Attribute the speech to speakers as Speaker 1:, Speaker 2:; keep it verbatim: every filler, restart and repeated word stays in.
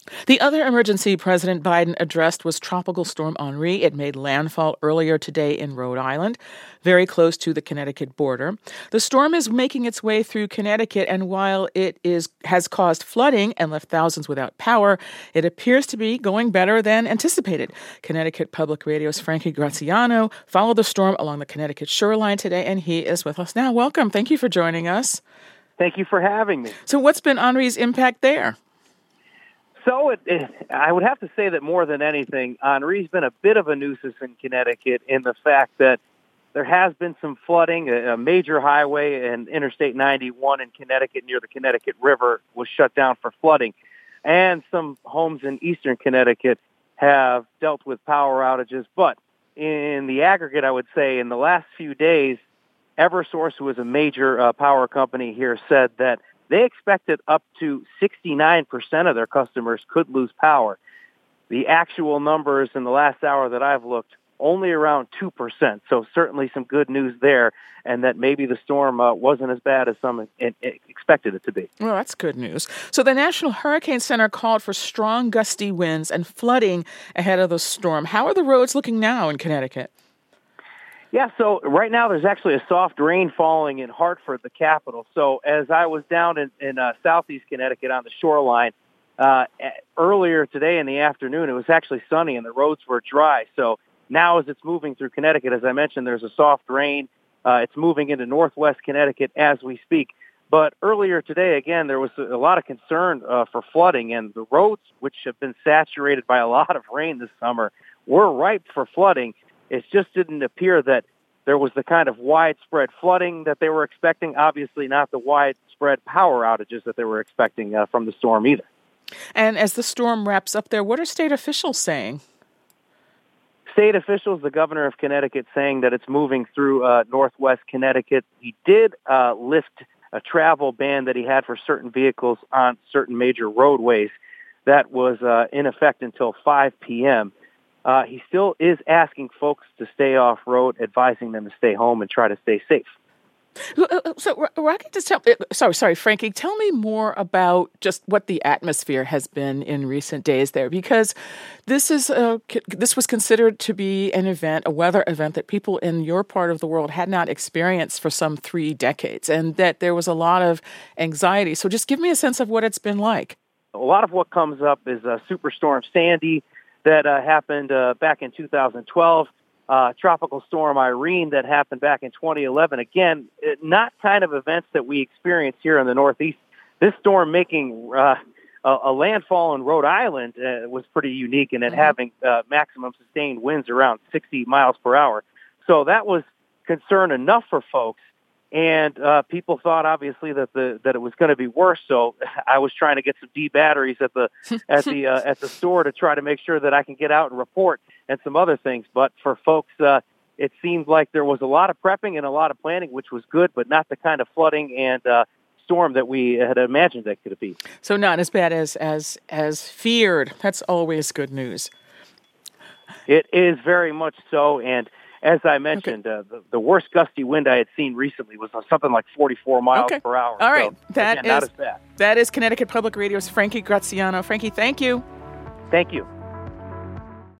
Speaker 1: The other emergency President Biden addressed was Tropical Storm Henri. It made landfall earlier today in Rhode Island, very close to the Connecticut border. The storm is making its way through Connecticut, and while it is has caused flooding and left thousands without power, it appears to be going better than anticipated. Connecticut Public Radio's Frankie Graziano followed the storm along the Connecticut shoreline today, and he is with us now. Welcome. Thank you for joining us.
Speaker 2: Thank you for having me.
Speaker 1: So what's been Henri's impact there?
Speaker 2: So it, it, I would have to say that more than anything, Henri's been a bit of a nuisance in Connecticut in the fact that there has been some flooding. A, a major highway and Interstate ninety-one in Connecticut near the Connecticut River was shut down for flooding. And some homes in eastern Connecticut have dealt with power outages. But in the aggregate, I would say in the last few days, Eversource, who is a major uh, power company here, said that they expected up to sixty-nine percent of their customers could lose power. The actual numbers in the last hour that I've looked, only around two percent. So certainly some good news there, and that maybe the storm uh, wasn't as bad as some expected it to be.
Speaker 1: Well, that's good news. So the National Hurricane Center called for strong gusty winds and flooding ahead of the storm. How are the roads looking now in Connecticut?
Speaker 2: Yeah, so right now there's actually a soft rain falling in Hartford, the capital. So as I was down in, in uh, southeast Connecticut on the shoreline, uh, earlier today in the afternoon, it was actually sunny and the roads were dry. So now as it's moving through Connecticut, as I mentioned, there's a soft rain. Uh, it's moving into northwest Connecticut as we speak. But earlier today, again, there was a lot of concern uh, for flooding, and the roads, which have been saturated by a lot of rain this summer, were ripe for flooding. It just didn't appear that there was the kind of widespread flooding that they were expecting, obviously not the widespread power outages that they were expecting uh, from the storm either.
Speaker 1: And as the storm wraps up there, what are state officials saying?
Speaker 2: State officials, the governor of Connecticut, saying that it's moving through uh, northwest Connecticut. He did uh, lift a travel ban that he had for certain vehicles on certain major roadways. That was uh, in effect until five p.m., Uh, he still is asking folks to stay off-road, advising them to stay home and try to stay safe.
Speaker 1: So, Rocky, just tell, sorry, sorry, Frankie, tell me more about just what the atmosphere has been in recent days there, because this is a, this was considered to be an event, a weather event that people in your part of the world had not experienced for some three decades, and that there was a lot of anxiety. So just give me a sense of what it's been like.
Speaker 2: A lot of what comes up is uh, Superstorm Sandy that uh, happened uh, back in two thousand twelve, uh, Tropical Storm Irene that happened back in twenty eleven. Again, it, not kind of events that we experience here in the Northeast. This storm making uh, a, a landfall in Rhode Island uh, was pretty unique in it mm-hmm. having uh, maximum sustained winds around sixty miles per hour. So that was concern enough for folks. And uh, people thought, obviously, that the that it was going to be worse. So I was trying to get some D batteries at the at the uh, at the store to try to make sure that I can get out and report and some other things. But for folks, uh, it seemed like there was a lot of prepping and a lot of planning, which was good, but not the kind of flooding and uh, storm that we had imagined that could be.
Speaker 1: So not as bad as as as feared. That's always good news.
Speaker 2: It is very much so, and as I mentioned, okay. uh, the, the worst gusty wind I had seen recently was something like forty-four miles
Speaker 1: okay.
Speaker 2: per hour.
Speaker 1: All right.
Speaker 2: So,
Speaker 1: that
Speaker 2: again,
Speaker 1: is,
Speaker 2: not as bad.
Speaker 1: That is Connecticut Public Radio's Frankie Graziano. Frankie, thank you.
Speaker 2: Thank you.